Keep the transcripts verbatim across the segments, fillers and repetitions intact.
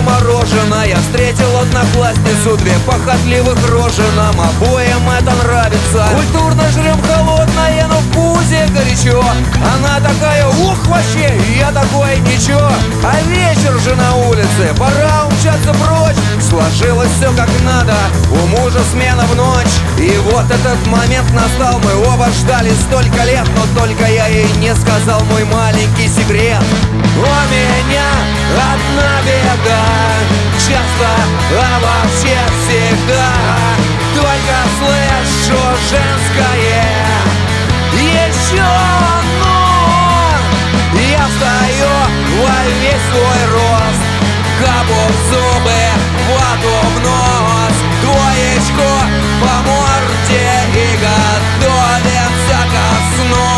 отморожена. Я встретил одноклассницу, две похотливых рожи. Нам обоим это нравится. Культурно жрем холодное, но в пузе горячо. Она такая, ух, вообще, и я такой, ничего. А вечер же на улице, пора умчаться прочь. Сложилось все как надо, у мужа смена в ночь. И вот этот момент настал, мы оба ждали столько лет. Но только я ей не сказал мой маленький секрет. У меня одна беда, часто, а вообще всегда только слышу женское еще, но я встаю во весь свой рост, капу в зубы, вату в нос, двоечку по морде и готовимся ко сну.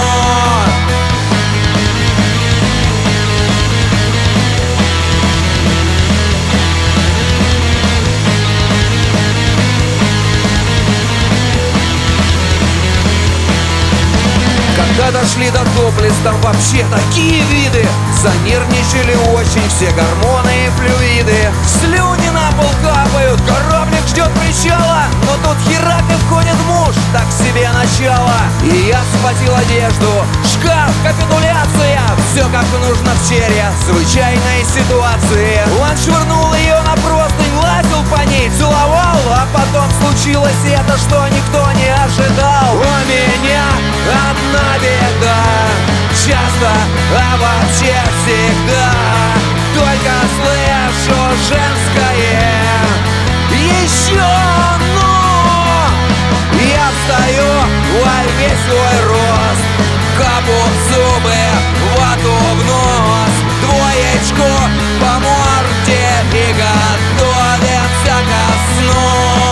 Когда дошли до топлес, там вообще такие виды. Занервничали очень все гормоны и флюиды. Слюни на пол капают, кораблик ждет причала. Но тут херак и входит муж, так себе начало. И я схватил одежду, шкаф, капитуляция. Все как нужно в чрезвычайной ситуации. Он швырнул ее на простынь, лазил по ней, целовал. А потом случилось это, что никто не ожидал. У меня одна беда, часто, а вообще всегда только слышу женское еще, но я встаю во весь свой рост, капу в зубы, вату в нос, двоечку по морде и готовимся ко сну.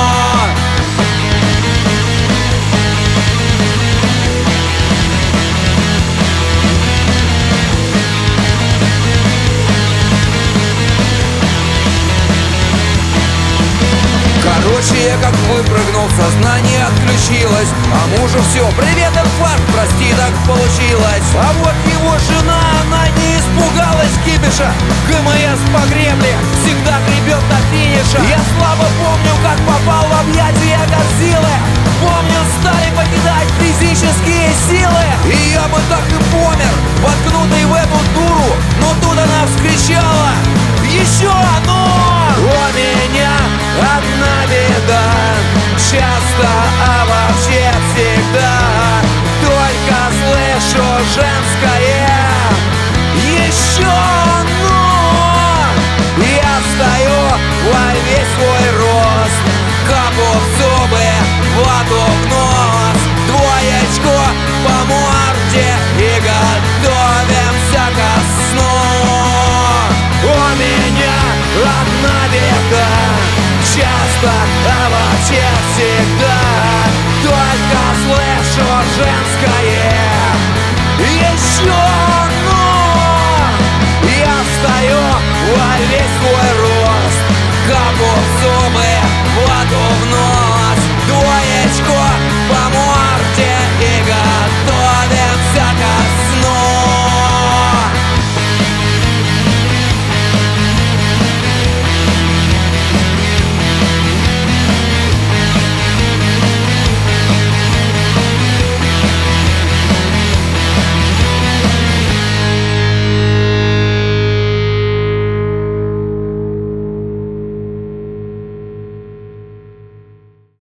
Короче, я как выпрыгнул, сознание отключилось. А мужу все, привет, инфаркт, прости, так получилось. А вот его жена, она не испугалась кипиша. ГМС по гребле всегда гребет до финиша. Я слабо помню, как попал в объятия Годзиллы. Помню, стали покидать физические силы. И я бы так и помер, воткнутый в эту дуру. Но тут она вскричала: еще оно! У меня одна беда, часто, а вообще всегда только слышу женское еще, но я встаю во весь свой рост, капу в зубы, вату в нос, двоечку по морде и готовимся ко сну. У меня одна беда, часто, а вообще всегда только слышу женское еще.